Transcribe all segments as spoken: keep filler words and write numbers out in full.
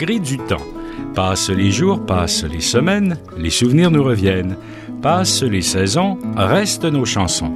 gré du temps. Passent les jours, passent les semaines, les souvenirs nous reviennent. Passent les saisons, restent nos chansons.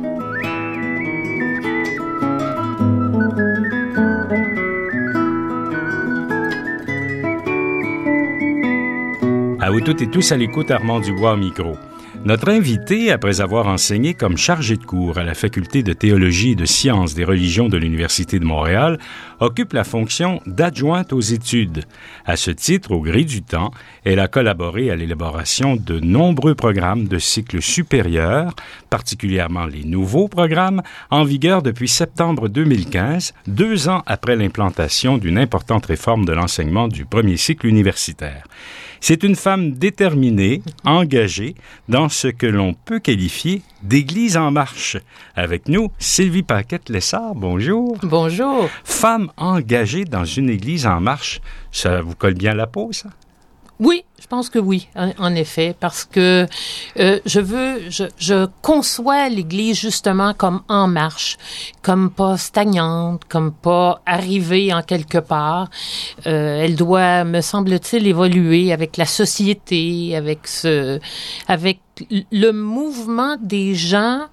À vous toutes et tous à l'écoute, Armand Dubois au micro. Notre invité, après avoir enseigné comme chargé de cours à la Faculté de théologie et de sciences des religions de l'Université de Montréal, occupe la fonction d'adjointe aux études. À ce titre, au gré du temps, elle a collaboré à l'élaboration de nombreux programmes de cycle supérieur, particulièrement les nouveaux programmes, en vigueur depuis septembre deux mille quinze, deux ans après l'implantation d'une importante réforme de l'enseignement du premier cycle universitaire. C'est une femme déterminée, engagée dans ce que l'on peut qualifier d'Église en marche. Avec nous, Sylvie Paquette-Lessard, bonjour. Bonjour. Femme engagée dans une Église en marche, ça vous colle bien à la peau, ça? Oui, je pense que oui, en, en effet, parce que euh, je veux, je, je conçois l'Église justement comme en marche, comme pas stagnante, comme pas arrivée en quelque part. Euh, elle doit, me semble-t-il, évoluer avec la société, avec ce, avec le mouvement des gens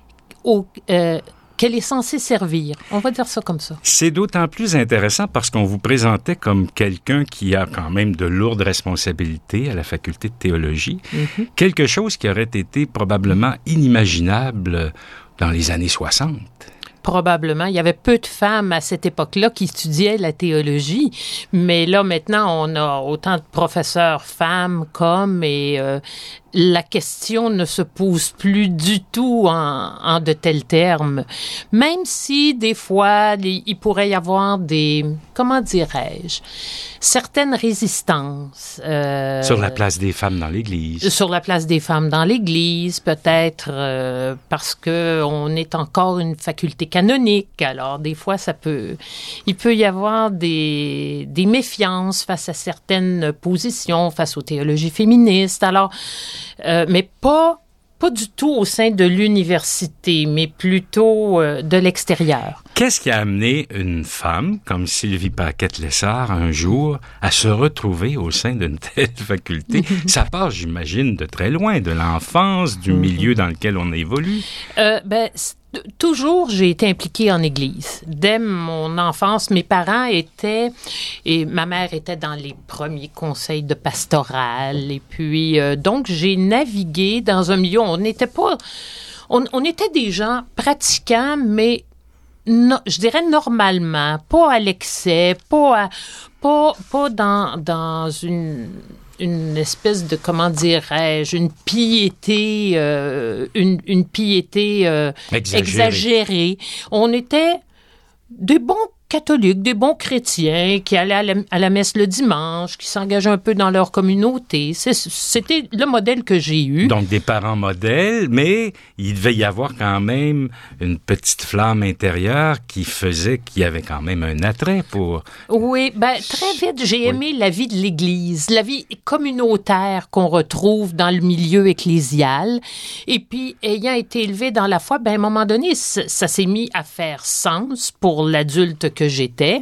au euh, qu'elle est censée servir. On va dire ça comme ça. C'est d'autant plus intéressant parce qu'on vous présentait comme quelqu'un qui a quand même de lourdes responsabilités à la faculté de théologie. Mm-hmm. Quelque chose qui aurait été probablement inimaginable dans les années soixante. Probablement. Il y avait peu de femmes à cette époque-là qui étudiaient la théologie, mais là, maintenant, on a autant de professeurs femmes qu'hommes et euh, la question ne se pose plus du tout en, en de tels termes, même si des fois, les, il pourrait y avoir des, comment dirais-je, certaines résistances. Euh, sur la place des femmes dans l'Église. Sur la place des femmes dans l'Église, peut-être euh, parce que on est encore une faculté canonique. Alors, des fois, ça peut, il peut y avoir des, des méfiances face à certaines positions, face aux théologies féministes. Alors, euh, mais pas, pas du tout au sein de l'université, mais plutôt euh, de l'extérieur. Qu'est-ce qui a amené une femme comme Sylvie Paquette-Lessard un jour à se retrouver au sein d'une telle faculté? Ça part, j'imagine, de très loin, de l'enfance, du milieu dans lequel on évolue. Euh, ben, toujours, j'ai été impliquée en Église. Dès mon enfance, mes parents étaient, et ma mère était dans les premiers conseils de pastoral, et puis, euh, donc, j'ai navigué dans un milieu, on n'était pas, on, on était des gens pratiquants, mais no, je dirais normalement, pas à l'excès, pas à, pas, pas dans, dans une, une espèce de, comment dirais-je, une piété, euh, une, une piété euh, exagérée. exagérée. On était des bons catholiques, des bons chrétiens qui allaient à la, à la messe le dimanche, qui s'engageaient un peu dans leur communauté. C'est, c'était le modèle que j'ai eu. Donc, des parents modèles, mais il devait y avoir quand même une petite flamme intérieure qui faisait qu'il y avait quand même un attrait pour... Oui, ben très vite, j'ai aimé oui. la vie de l'Église, la vie communautaire qu'on retrouve dans le milieu ecclésial. Et puis, ayant été élevé dans la foi, ben à un moment donné, ça, ça s'est mis à faire sens pour l'adulte que j'étais.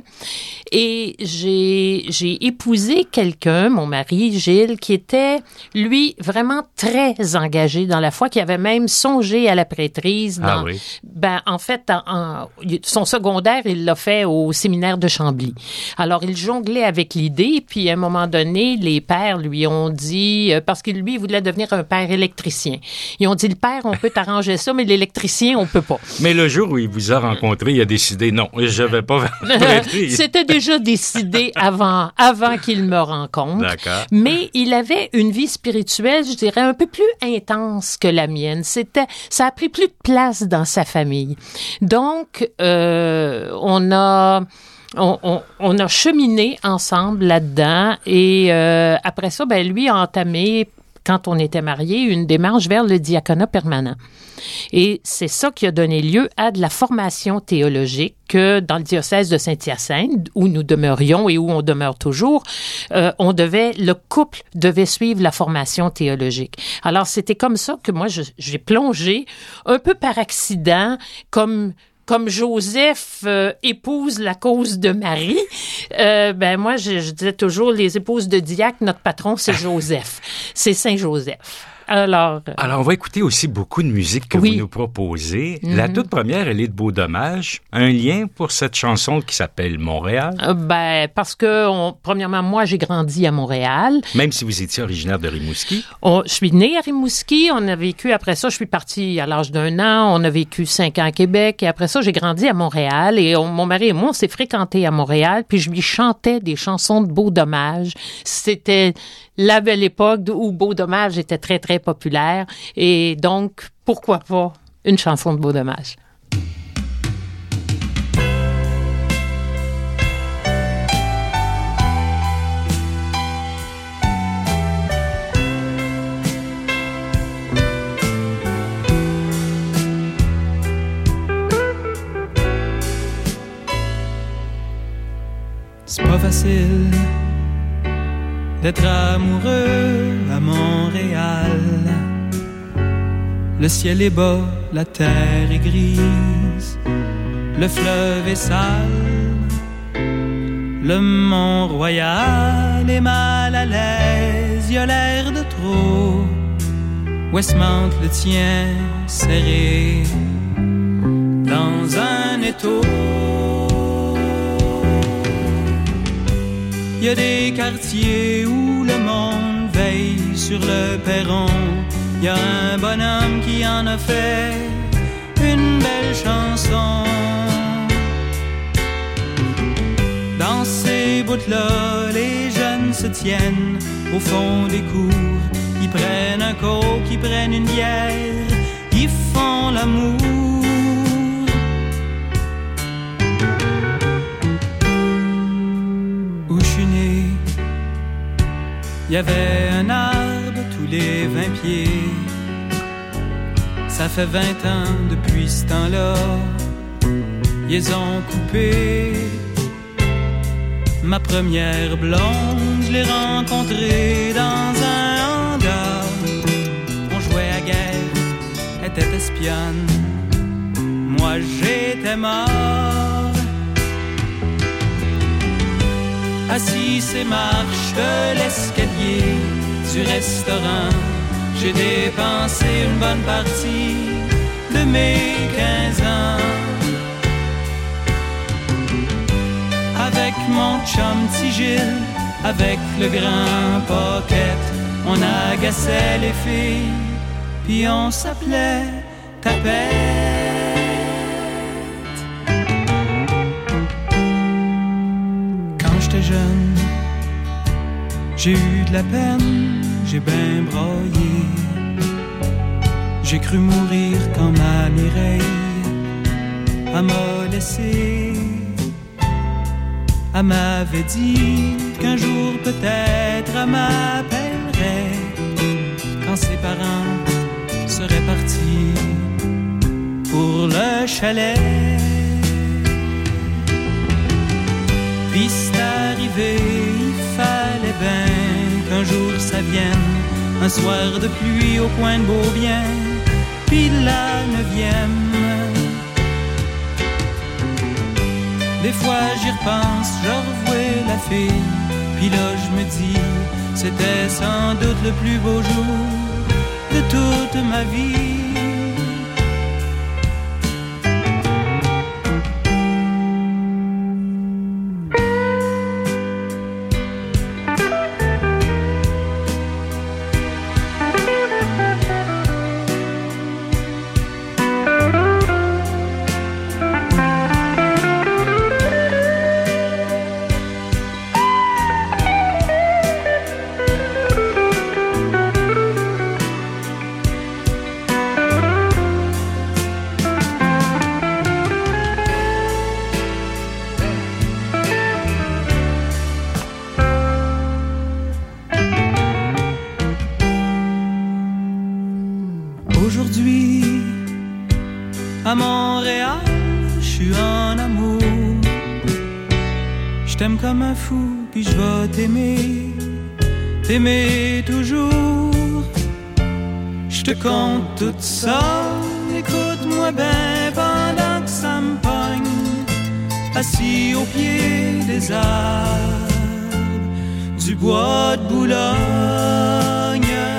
Et j'ai, j'ai épousé quelqu'un, mon mari, Gilles, qui était, lui, vraiment très engagé dans la foi, qui avait même songé à la prêtrise. Dans, ah oui? Ben, en fait, en, en, son secondaire, il l'a fait au séminaire de Chambly. Alors, il jonglait avec l'idée, puis à un moment donné, les pères lui ont dit, parce que lui, il voulait devenir un père électricien. Ils ont dit, le père, on peut t'arranger ça, mais l'électricien, on peut pas. Mais le jour où il vous a rencontré, il a décidé, non, je vais pas C'était déjà décidé avant, avant qu'il me rencontre. D'accord. Mais il avait une vie spirituelle, je dirais, un peu plus intense que la mienne. C'était, ça a pris plus de place dans sa famille. Donc, euh, on a... On, on, on a cheminé ensemble là-dedans et euh, après ça, ben lui a entamé, quand on était mariés, une démarche vers le diaconat permanent. Et c'est ça qui a donné lieu à de la formation théologique que dans le diocèse de Saint-Hyacinthe, où nous demeurions et où on demeure toujours, euh, on devait, le couple devait suivre la formation théologique. Alors, c'était comme ça que moi, je, j'ai plongé un peu par accident, comme comme Joseph euh, épouse la cause de Marie, euh, ben moi, je, je disais toujours, les épouses de Diacre, notre patron, c'est Joseph. C'est Saint-Joseph. Alors, euh... Alors, on va écouter aussi beaucoup de musique que oui. vous nous proposez. Mm-hmm. La toute première, elle est de Beau Dommage. Un lien pour cette chanson qui s'appelle Montréal? Euh, ben, parce que, on, premièrement, moi, j'ai grandi à Montréal. Même si vous étiez originaire de Rimouski? On, je suis née à Rimouski. On a vécu, après ça, je suis partie à l'âge d'un an. On a vécu cinq ans à Québec. Et après ça, j'ai grandi à Montréal. Et on, mon mari et moi, on s'est fréquentés à Montréal. Puis je lui chantais des chansons de Beau Dommage. C'était la belle époque où Beau Dommage était très, très populaire. Et donc, pourquoi pas une chanson de Beau Dommage? C'est pas facile d'être amoureux à Montréal. Le ciel est bas, la terre est grise, le fleuve est sale, le Mont-Royal est mal à l'aise, y a l'air de trop. Westmount le tient serré dans un étau. Il y a des quartiers où le monde veille sur le perron. Il y a un bonhomme qui en a fait une belle chanson. Dans ces bouts-là, les jeunes se tiennent au fond des cours. Ils prennent un coke, ils prennent une bière, ils font l'amour. Il y avait un arbre tous les vingt pieds. Ça fait vingt ans depuis ce temps-là. Ils ont coupé. Ma première blonde, je l'ai rencontrée dans un hangar. On jouait à guerre, elle était espionne. Moi j'étais mort. Assis ces marches de l'escalier du restaurant, j'ai dépensé une bonne partie de mes quinze ans. Avec mon chum petit Gilles, avec le grand Pocket, on agaçait les filles, puis on s'appelait Tapette. Jeune, j'ai eu de la peine, j'ai ben broyé. J'ai cru mourir quand ma Mireille elle m'a laissé. Elle m'avait dit qu'un jour peut-être elle m'appellerait quand ses parents seraient partis pour le chalet. Puis c'est arrivé, il fallait bien qu'un jour ça vienne, un soir de pluie au coin de Beaubien, puis la neuvième. Des fois j'y repense, je revois la fille, puis là je me dis, c'était sans doute le plus beau jour de toute ma vie. À Montréal, je suis en amour. Je t'aime comme un fou, puis je vais t'aimer, t'aimer toujours. Je te conte tout ça, écoute-moi bien pendant que ça me assis au pied des arbres du bois de Boulogne.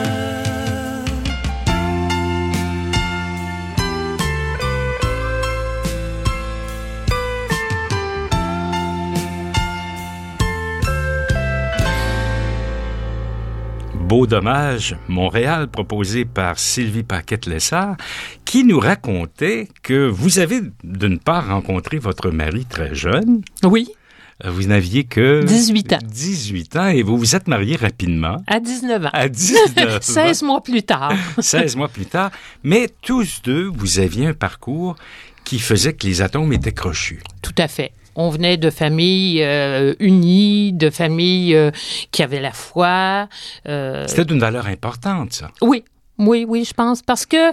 Beau dommage, Montréal, proposé par Sylvie Paquette-Lessard, qui nous racontait que vous avez d'une part rencontré votre mari très jeune. Oui. Vous n'aviez que... dix-huit ans. dix-huit ans, et vous vous êtes mariés rapidement. À dix-neuf ans. À dix-neuf ans. seize mois plus tard. seize mois plus tard. Mais tous deux, vous aviez un parcours qui faisait que les atomes étaient crochus. Tout à fait. On venait de familles euh, unies, de familles euh, qui avaient la foi. Euh... C'était d'une valeur importante, ça. Oui. Oui, oui, je pense, parce que euh,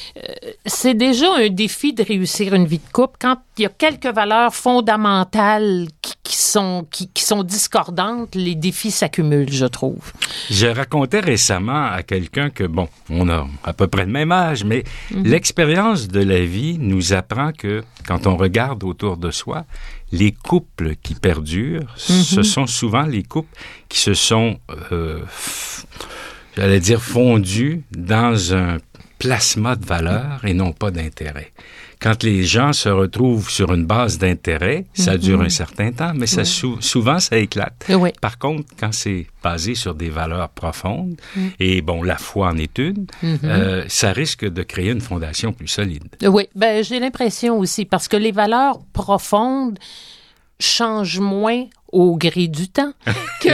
c'est déjà un défi de réussir une vie de couple quand il y a quelques valeurs fondamentales qui, qui sont qui, qui sont discordantes, les défis s'accumulent, je trouve. Je racontais récemment à quelqu'un que, bon, on a à peu près le même âge, mais mm-hmm. l'expérience de la vie nous apprend que quand on regarde autour de soi, les couples qui perdurent, mm-hmm. ce sont souvent les couples qui se sont... Euh, f- j'allais dire fondu dans un plasma de valeur et non pas d'intérêt. Quand les gens se retrouvent sur une base d'intérêt, ça mm-hmm. dure un certain temps, mais ça, oui. sou- souvent, ça éclate. Oui. Par contre, quand c'est basé sur des valeurs profondes, mm. et bon, la foi en est une, mm-hmm. euh, ça risque de créer une fondation plus solide. Oui, ben j'ai l'impression aussi, parce que les valeurs profondes changent moins au gré du temps que,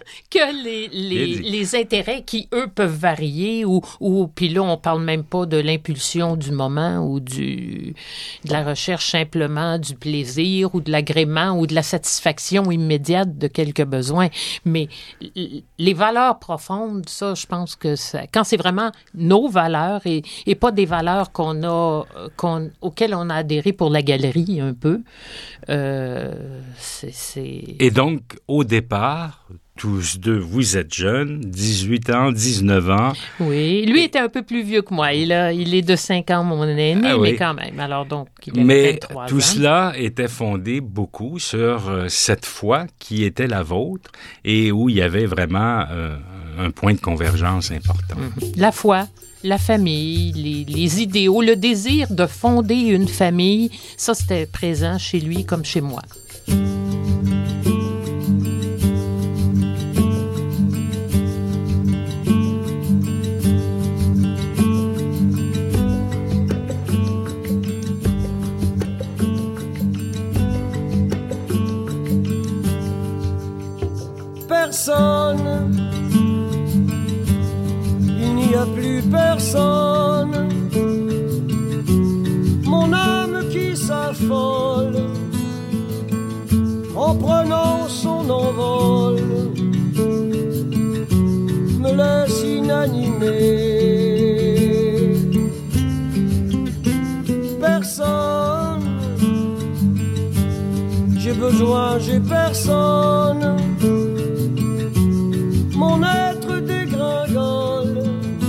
que les, les, les intérêts qui, eux, peuvent varier ou, ou puis là, on parle même pas de l'impulsion du moment ou du, de la recherche simplement du plaisir ou de l'agrément ou de la satisfaction immédiate de quelques besoins. Mais les valeurs profondes, ça, je pense que ça, quand c'est vraiment nos valeurs et, et pas des valeurs qu'on a, qu'on, auxquelles on a adhéré pour la galerie un peu, euh, c'est... c'est... Et donc, au départ, tous deux, vous êtes jeunes, dix-huit ans, dix-neuf ans. Oui, lui était un peu plus vieux que moi. Il, a, il est de cinq ans, mon aîné, ah oui. mais quand même. Alors donc, il avait mais vingt-trois ans. Tout cela était fondé beaucoup sur euh, cette foi qui était la vôtre et où il y avait vraiment euh, un point de convergence important. Mm-hmm. La foi. La famille, les, les idéaux, le désir de fonder une famille, ça, c'était présent chez lui comme chez moi. Personne, il n'y a plus personne, mon âme qui s'affole en prenant son envol me laisse inanimé. Personne, j'ai besoin, j'ai personne. Mon être dégringole,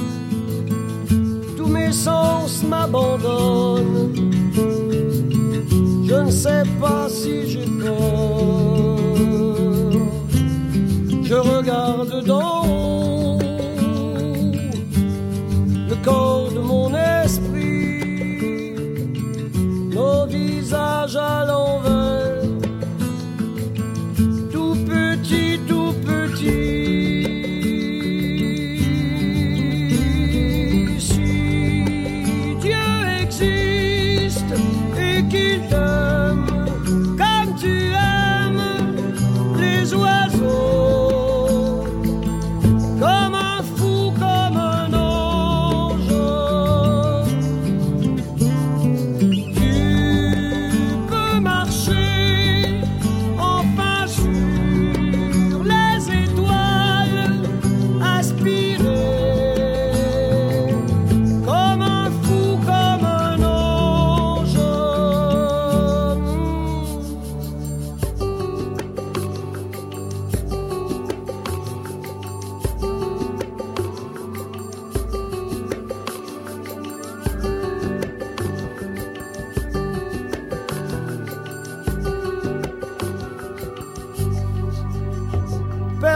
tous mes sens m'abandonnent. Je ne sais pas si j'ai peur. Je regarde d'en haut le corps de mon esprit, nos visages à l'envers, tout petit, tout petit. Qu'il t'aime comme tu aimes les oiseaux, comme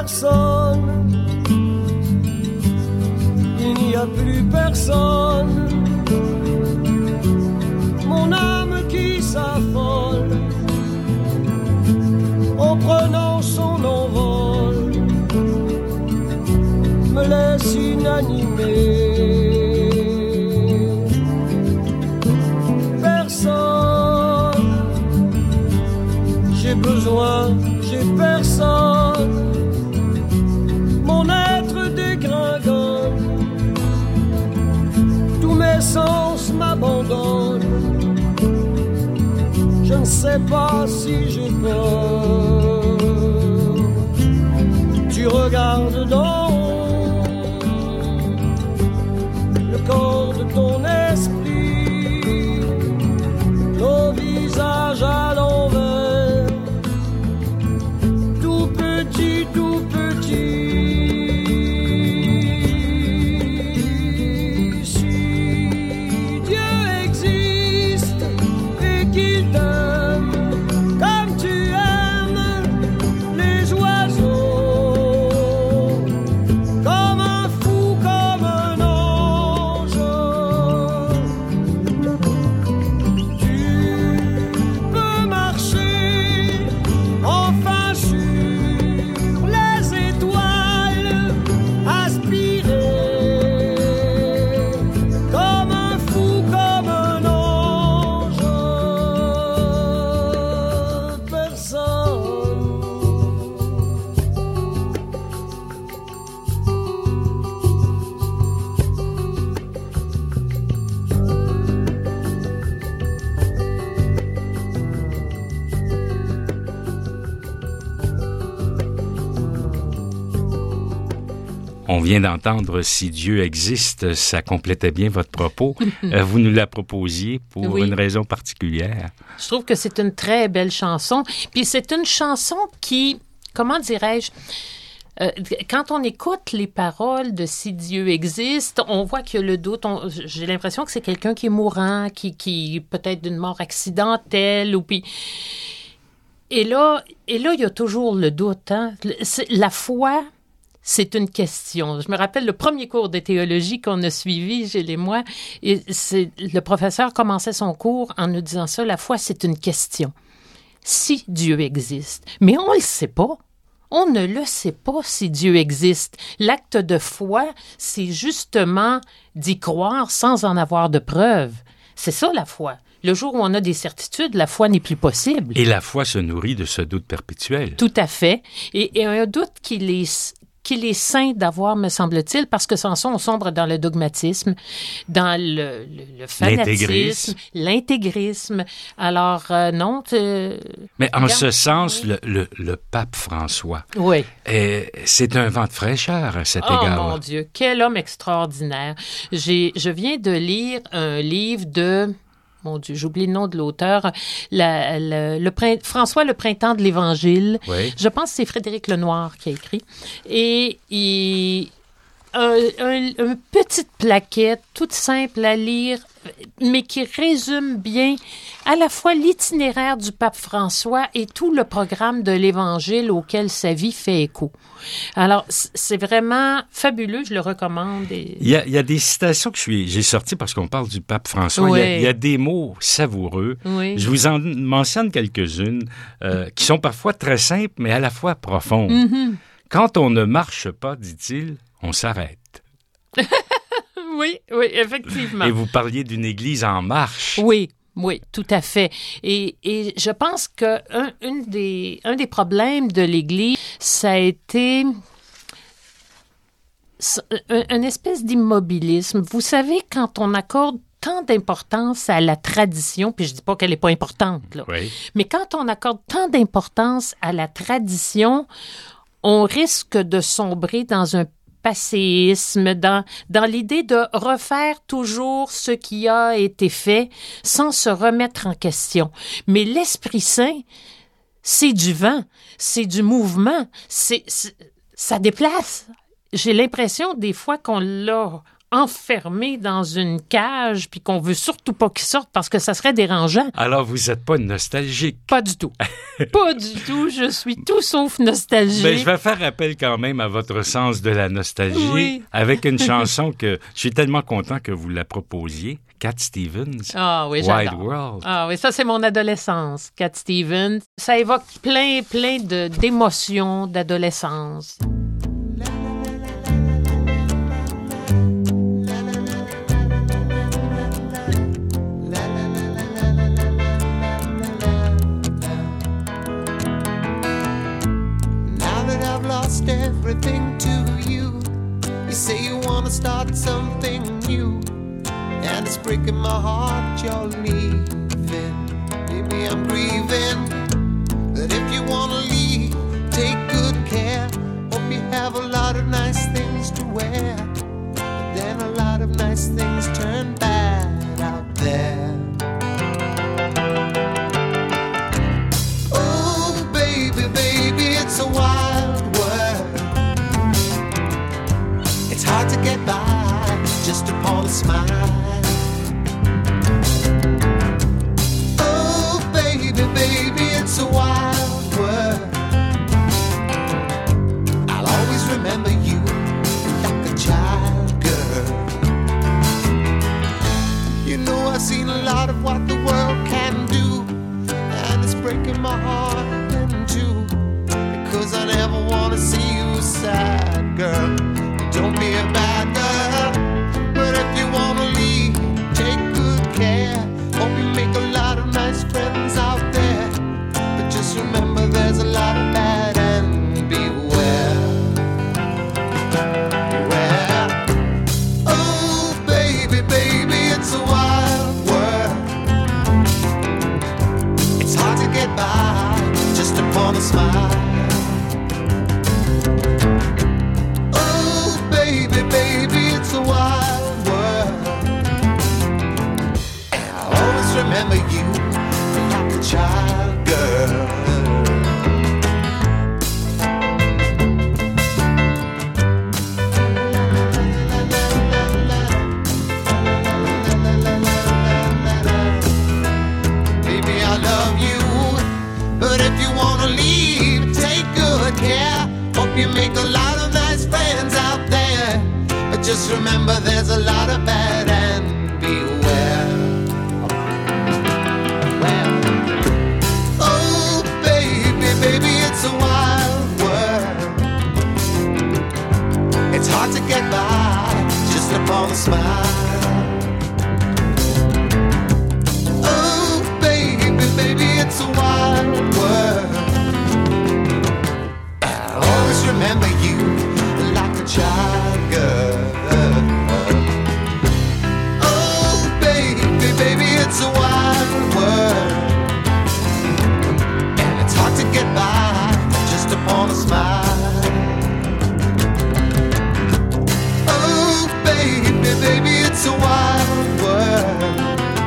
personne, il n'y a plus personne. Mon âme qui s'affole en prenant son envol me laisse inanimé. Personne, j'ai besoin, j'ai personne. Mon être dégringole, tous mes sens m'abandonnent. Je ne sais pas si j'ai peur. Tu regardes d'en haut le corps de ton esprit, nos visages à l'envers, tout petit, tout petit. Si Dieu existe et qu'il t'aime comme tu aimes les oiseaux, comme un fou, comme un ange, tu peux marcher enfin sur les étoiles, aspirer comme un fou, comme un ange. Personne. On vient d'entendre « Si Dieu existe », ça complétait bien votre propos. Euh, vous nous la proposiez pour Oui. une raison particulière. Je trouve que c'est une très belle chanson. Puis c'est une chanson qui, comment dirais-je, euh, quand on écoute les paroles de « Si Dieu existe », on voit qu'il y a le doute. On- j'ai l'impression que c'est quelqu'un qui est mourant, qui, qui peut-être d'une mort accidentelle. Ou puis... Et là, et là, il y a toujours le doute. Hein? Le- c'est- La foi... C'est une question. Je me rappelle le premier cours de théologie qu'on a suivi, Gilles et moi, et c'est, le professeur commençait son cours en nous disant ça, la foi, c'est une question. Si Dieu existe. Mais on ne le sait pas. On ne le sait pas si Dieu existe. L'acte de foi, c'est justement d'y croire sans en avoir de preuves. C'est ça, la foi. Le jour où on a des certitudes, la foi n'est plus possible. Et la foi se nourrit de ce doute perpétuel. Tout à fait. Et, et un doute qu'il est, qu'il est sain d'avoir, me semble-t-il, parce que sans ça, on sombre dans le dogmatisme, dans le, le, le fanatisme, L'intégrisme. l'intégrisme. Alors, euh, non. tu- Mais en Regarde. ce sens, le, le, le pape François, Oui. euh, c'est un vent de fraîcheur à cet Oh égard. mon Dieu, quel homme extraordinaire. J'ai, je viens de lire un livre de... Mon Dieu, j'oublie le nom de l'auteur. La- le, le prin- François, le printemps de l'Évangile. Oui. Je pense que c'est Frédéric Lenoir qui a écrit. Et il... Un, un- une petite plaquette, toute simple à lire, mais qui résume bien à la fois l'itinéraire du pape François et tout le programme de l'Évangile auquel sa vie fait écho. Alors, c- c'est vraiment fabuleux, je le recommande. Et... Il y a, il y a des citations que je suis, j'ai sorties parce qu'on parle du pape François. Oui. Il, y a, il y a des mots savoureux. Oui. Je vous en mentionne quelques-unes euh, qui sont parfois très simples, mais à la fois profondes. Mhm. Quand on ne marche pas, dit-il, on s'arrête. Oui, oui, effectivement. Et vous parliez d'une église en marche. Oui, oui, tout à fait. Et, et je pense que un, une des, un des problèmes de l'Église, ça a été un, une espèce d'immobilisme. Vous savez, quand on accorde tant d'importance à la tradition, puis je dis pas qu'elle n'est pas importante, là, Oui. mais quand on accorde tant d'importance à la tradition, on risque de sombrer dans un passéisme, dans, dans l'idée de refaire toujours ce qui a été fait sans se remettre en question. Mais l'Esprit Saint, c'est du vent, c'est du mouvement, c'est, c'est- ça déplace. J'ai l'impression des fois qu'on l'a enfermé dans une cage puis qu'on veut surtout pas qu'il sorte parce que ça serait dérangeant. Alors, vous n'êtes pas nostalgique? Pas du tout. Pas du tout. Je suis tout sauf nostalgique. Ben, je vais faire appel quand même à votre sens de la nostalgie oui. avec une chanson que je suis tellement content que vous la proposiez. Cat Stevens, ah, oui, Wild j'adore. World. Ah oui, ça, c'est mon adolescence, Cat Stevens. Ça évoque plein, plein de, d'émotions d'adolescence. Lost everything to you. You say you wanna start something new, and it's breaking my heart you're leaving. Baby, I'm grieving. But if you wanna leave, take good care. Hope you have a lot of nice things to wear. But then a lot of nice things turn bad out there. Oh, baby, baby, it's a wild world. It's hard to get by just upon a smile. Oh, baby, baby, it's a wild world. I'll always remember you like a child, girl. You know I've seen a lot of what the world can do, and it's breaking my heart in two, because I never wanna see you sad, girl. Don't be a bad girl, but if you wanna leave, take good care. Hope you make a lot of nice friends out there, but just remember there's a lot of bad and beware. Beware. Oh, baby, baby, it's a wild world. It's hard to get by just upon a smile. Baby, baby, it's a wild world. And I'll always remember you like a child, girl. Baby, I love you, but if you wanna leave, take good care. Hope you make a lot of nice friends out there, but just remember there's a lot of bad and beware. Well, oh, baby, baby, it's a wild world. It's hard to get by just upon a smile. Oh, baby, baby, it's a wild world. I'll always remember you like a child, girl. Oh, baby, baby, it's a wild world, and it's hard to get by just upon a smile. Oh, baby, baby, it's a wild world,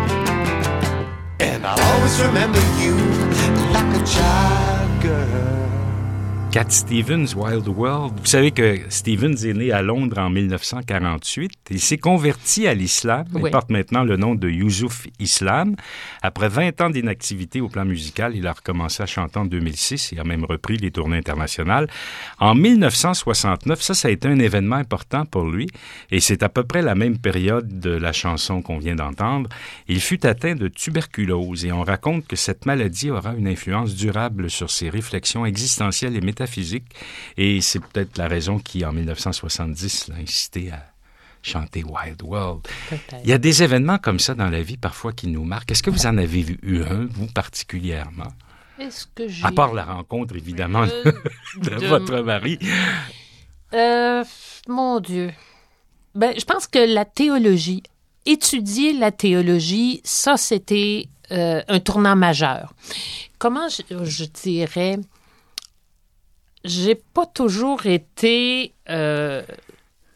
and I'll always remember you like a child, girl. Cat Stevens, Wild World. Vous savez que Stevens est né à Londres en mille neuf cent quarante-huit. Il s'est converti à l'islam. Il oui. porte maintenant le nom de Youssouf Islam. Après vingt ans d'inactivité au plan musical, il a recommencé à chanter en deux mille six et a même repris les tournées internationales. En mille neuf cent soixante-neuf, ça, ça a été un événement important pour lui et c'est à peu près la même période de la chanson qu'on vient d'entendre. Il fut atteint de tuberculose et on raconte que cette maladie aura une influence durable sur ses réflexions existentielles et métaphysiques. Et c'est peut-être la raison qui, en mille neuf cent soixante-dix, l'a incité à chanter Wild World. Peut-être. Il y a des événements comme ça dans la vie, parfois, qui nous marquent. Est-ce que vous en avez eu un, vous, particulièrement? Est-ce que j'ai... À part la rencontre, évidemment, Euh, de, de- votre mari. Euh, mon Dieu. Ben, je pense que la théologie, étudier la théologie, ça, c'était euh, un tournant majeur. Comment je, je dirais... J'ai pas toujours été... Euh,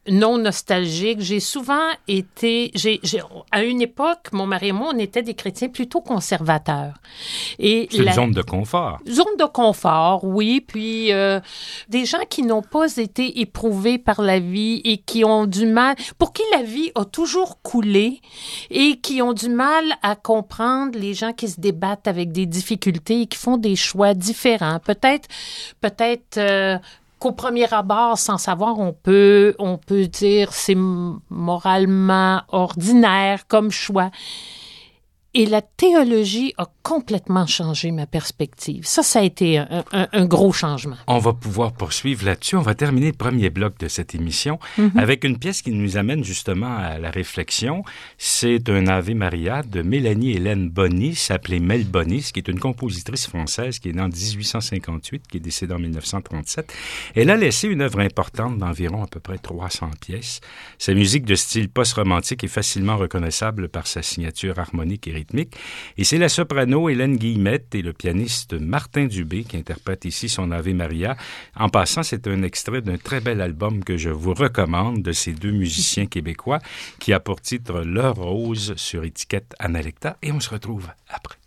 non nostalgique. J'ai souvent été... J'ai, j'ai, à une époque, mon mari et moi, on était des chrétiens plutôt conservateurs. Et c'est la, une zone de confort. Zone de confort, oui. Puis euh, des gens qui n'ont pas été éprouvés par la vie et qui ont du mal... Pour qui la vie a toujours coulé et qui ont du mal à comprendre les gens qui se débattent avec des difficultés et qui font des choix différents. Peut-être... peut-être euh, qu'au premier abord, sans savoir, on peut, on peut dire c'est moralement ordinaire comme choix. Et la théologie a complètement changé ma perspective. Ça, ça a été un, un, un gros changement. On va pouvoir poursuivre là-dessus. On va terminer le premier bloc de cette émission mm-hmm. avec une pièce qui nous amène justement à la réflexion. C'est un Ave Maria de Mélanie Hélène Bonis, appelée Mel Bonis, qui est une compositrice française qui est née en dix-huit cent cinquante-huit, qui est décédée en dix-neuf cent trente-sept. Elle a laissé une œuvre importante d'environ à peu près trois cents pièces. Sa musique de style post-romantique est facilement reconnaissable par sa signature harmonique et rythmique. Et c'est la soprano Hélène Guillemette et le pianiste Martin Dubé qui interprètent ici son Ave Maria. En passant, c'est un extrait d'un très bel album que je vous recommande de ces deux musiciens québécois qui a pour titre L'heure rose sur étiquette Analecta. Et on se retrouve après.